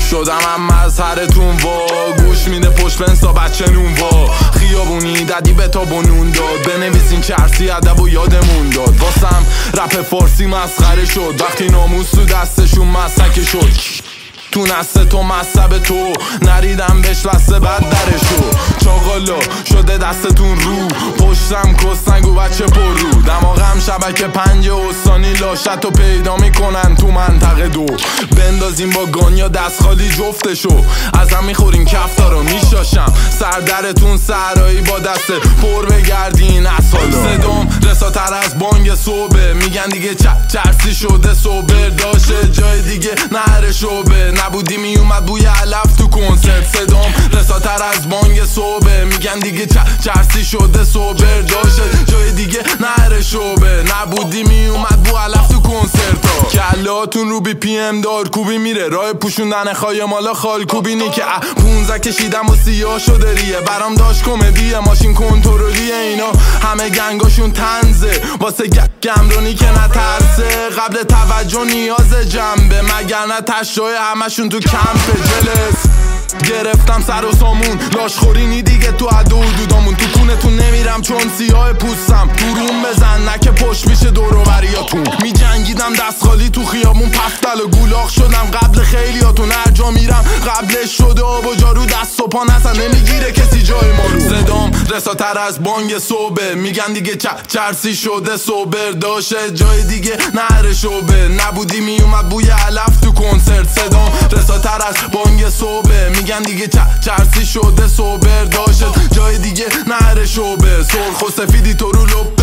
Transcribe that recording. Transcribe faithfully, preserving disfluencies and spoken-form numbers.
شدم هم مظهرتون وا، گوش میده پشت بنسا بچه نون وا، خیابونی ددی به تا بنون داد، بنویسین چرسی ادب و یادمون داد. واسم رپ فارسی مسخره شد وقتی ناموس تو دستشون مسکه شد. تو نسته تو مصب تو نریدم بهش بسته بد درشو، چاقالا شده دستتون رو پشتم کستنگو بچه پر رو، دماغم شبکه پنج استانی لاشتو پیدا میکنن تو منطقه دو، بندازیم با گانیا دست خالی جفتشو، ازم میخورین کفتا رو میشاشم سردرتون سرایی با دست پر بگردین از حالا. صدام رساتر از بانگ صبح میگن دیگه چرسی شده صبر داشته جای دیگه نهر شعبه، نبودی میومد بوی علف تو کنسرت. صدام رساتر از بانگ صبح میگن دیگه چرسی شده صبر داشته جای دیگه نهر شعبه، نبودی میومد بو علف تو کنسرت ها. کلاتون رو بی پی ام دار کوبی میره راه پوشوندن خای مالا خال کوبینی که پونزه کشیدم و سیاه شده ریه، برام داشت کمدیه ماشین کنترلیه، اینا همه گنگاشون تنزه واسه گمرونی که نترسه، قبل توجه نیاز جنبه مگر نه تشای همشون تو کمپ جلس. گرفتم سر و سامون لاشخورینی دیگه تو عدو و دودامون، تو کونتون نمیرم چون سیاه پوستم، دورون بزن نکه پشت میشه دوروبریاتون، می جنگیدم دست خالی تو خیابون پفتل و گولاخ شدم قبل خیلیاتون، هر جا میرم قبلش شده آب و جارو دست و پا نسن نمیگیره کسی جای ما رو. صدام رساتر از بانگ صبح میگن دیگه چرسی شده صبر داشته جای دیگه نهر شعبه، نبودی میومد بوی علف تو کنسرت. صدام رساتر از بانگ صبح میگن دیگه چرسی شده صبر داشته جای دیگه نهر شعبه، سرخ و سفیدی تو رو لپ